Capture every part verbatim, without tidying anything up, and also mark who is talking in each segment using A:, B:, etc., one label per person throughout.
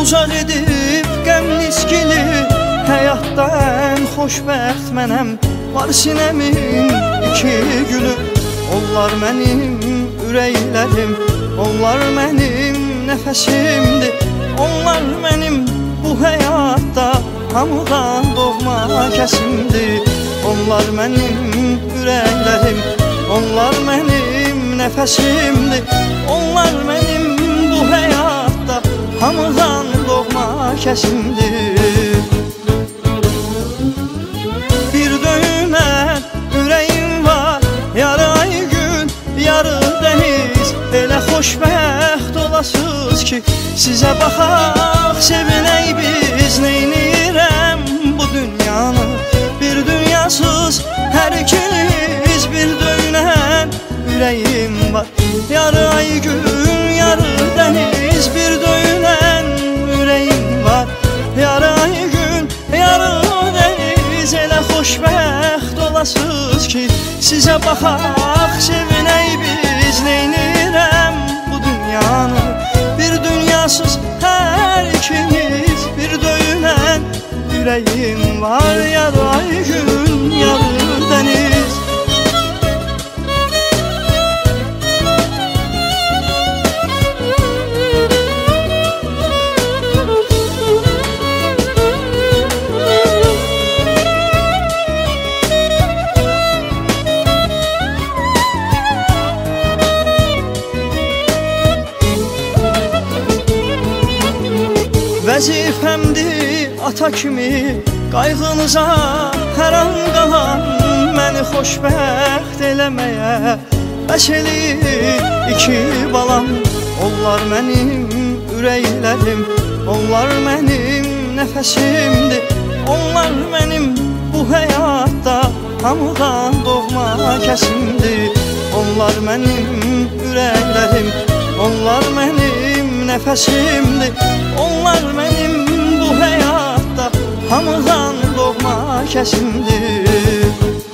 A: uzaq edib qəmli iskili. Həyatda ən xoşbəxt mənəm, var sinəmin iki gülü. Onlar mənim ürəklərim, onlar mənim nəfəsimdir. Onlar mənim bu həyatda hamıdan doğma kəsimdir. Onlar mənim ürəklərim, onlar mənim nəfəsimdir. Onlar mənim bu həyatda hamıdan doğma kəsimdir. Bir döyünən ürəyim var, yarı ay gün, yarı dəniz. Elə xoşbəxt olasız ki, sizə baxaq, sevinək biz. Neynirəm bu dünyanı, bir dünyasız hər ikiniz. Bir döyünən ürəyim var, yarı ay gün, yarı dəniz. Bir döyünən ürəyim var, yarı ay gün, yarı dəniz. Elə xoşbəxt olasız ki, sizə baxaq, sevinək biz. Neynirəm bu dünyanı, bir dünyasız hər ikiniz. Bir döyünən ürəyim var, yarı ay gün, yarı dəniz. Vəzifəmdir ata kimi qayğınıza hər an qalan. Məni xoşbəxt eləməyə bəs eləyir iki balam. Onlar mənim ürəklərim, onlar mənim nəfəsimdir. Onlar mənim bu həyatda hamıdan doğma kəsimdir. Onlar mənim ürəklərim, onlar mənim nəfəsimdir. Onlar mənim bu həyatda hamıdan doğma kəsimdir.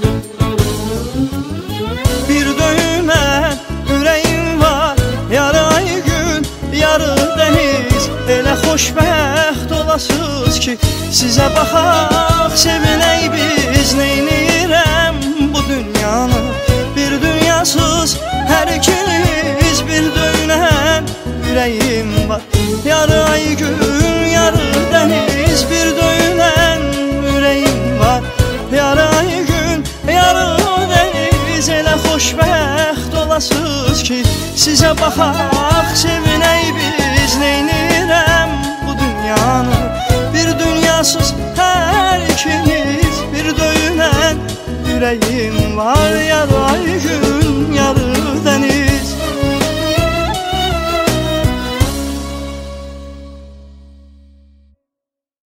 A: Bir döyünən ürəyim var, yarı ay gün, yarı dəniz. Elə xoşbəxt olasız ki, sizə baxaq, sevinək biz. Neynirəm bu dünyanı, bir dünyasız hər ikiniz. Bir döyünən ürəyim var, yarı ay gün, yarı dəniz. Bir döyünən ürəyim var, yarı ay gün, yarı dəniz. Elə xoşbəxt olasız ki, sizə baxaq, sevinək biz. Neynirəm bu dünyanı, bir dünyasız hər ikiniz. Bir döyünən ürəyim var, yarı ay gün,